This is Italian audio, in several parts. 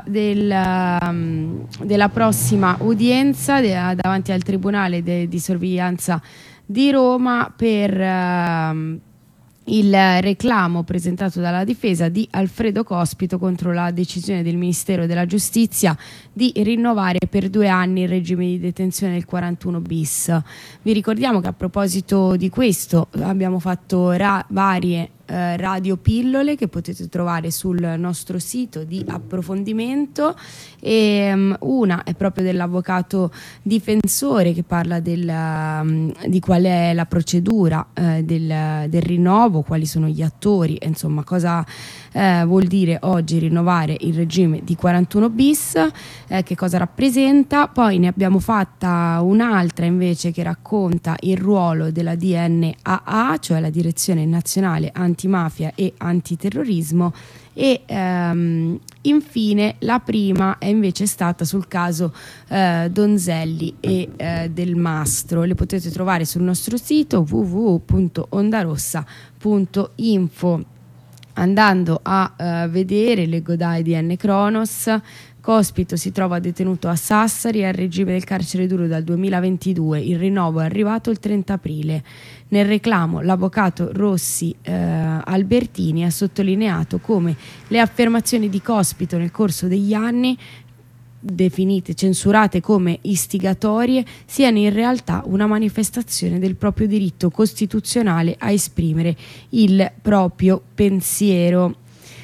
della prossima udienza davanti al Tribunale di sorveglianza di Roma per il reclamo presentato dalla difesa di Alfredo Cospito contro la decisione del Ministero della Giustizia di rinnovare per 2 anni il regime di detenzione del 41 bis. Vi ricordiamo che a proposito di questo abbiamo fatto varie radiopillole che potete trovare sul nostro sito di approfondimento, e una è proprio dell'avvocato difensore che parla di qual è la procedura del rinnovo, quali sono gli attori, insomma cosa vuol dire oggi rinnovare il regime di 41 bis, che cosa rappresenta. Poi ne abbiamo fatta un'altra invece che racconta il ruolo della DNAA, cioè la Direzione Nazionale Antimafia e Antiterrorismo, e infine la prima è invece stata sul caso Donzelli e Del Mastro. Le potete trovare sul nostro sito www.ondarossa.info. Andando a vedere, leggo da EDN Cronos, Cospito si trova detenuto a Sassari al regime del carcere duro dal 2022, il rinnovo è arrivato il 30 aprile. Nel reclamo l'avvocato Rossi Albertini ha sottolineato come le affermazioni di Cospito nel corso degli anni, definite censurate come istigatorie, siano in realtà una manifestazione del proprio diritto costituzionale a esprimere il proprio pensiero.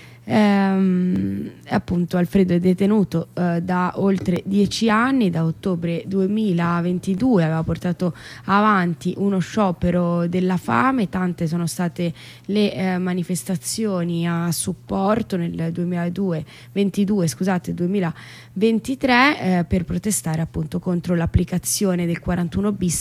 Appunto Alfredo è detenuto da oltre 10 anni, da ottobre 2022 aveva portato avanti uno sciopero della fame, tante sono state le manifestazioni a supporto nel 2023 per protestare appunto contro l'applicazione del 41 bis